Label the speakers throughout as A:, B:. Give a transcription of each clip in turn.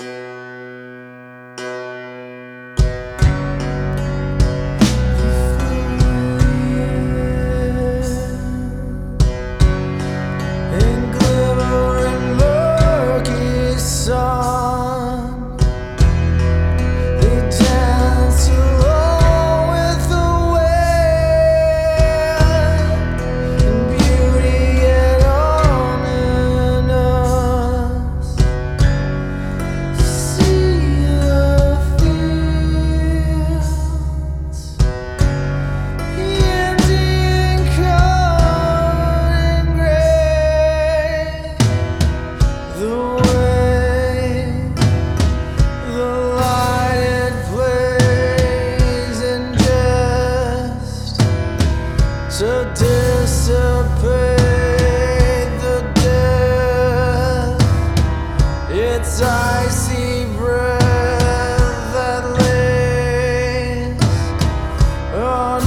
A: to dissipate the death. It's icy breath that lays on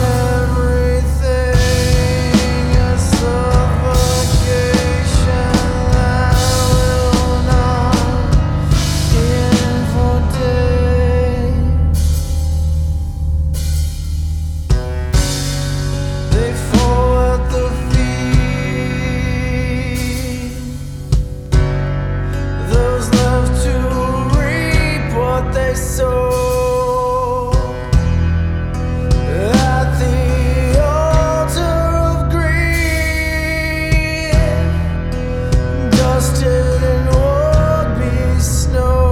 A: everything, a suffocation that will not end for days. They fall at the feet, those left to reap what they sow. At the altar of greed, dusted in would-be snow.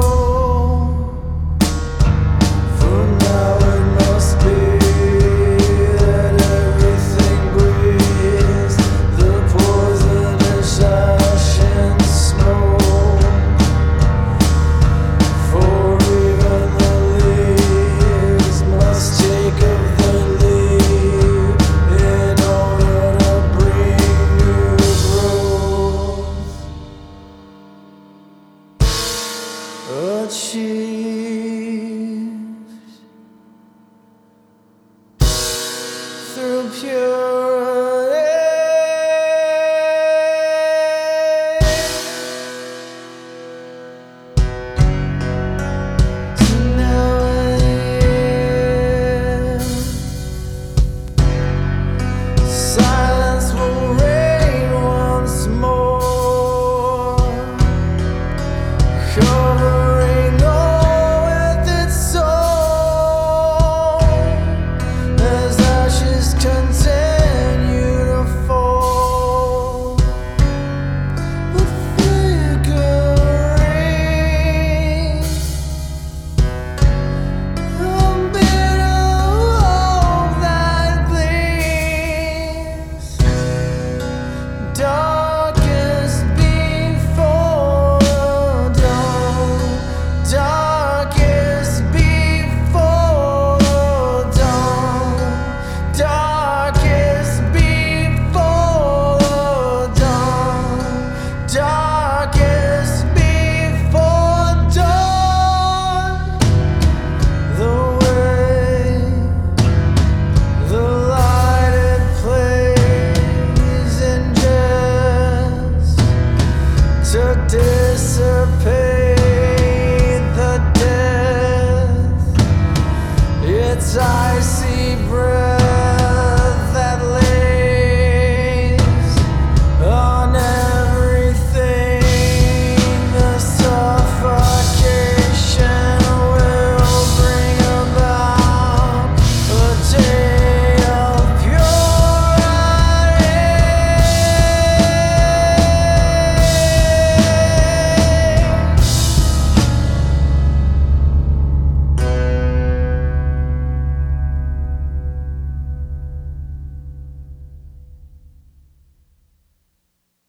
A: For now it must be that everything breathes the poisonous ash and smoke. For even the leaves must take of the leaf in order to bring new growth. Achieved through purity. So now silence will reign once more, covering all with its soul, as ashes continue to fall. But flickering, a bit of hope that gleams, darkest before dawn, darkest before dawn, darkest before dawn, darkest before dawn. The way the lighted plays in jest to dissipate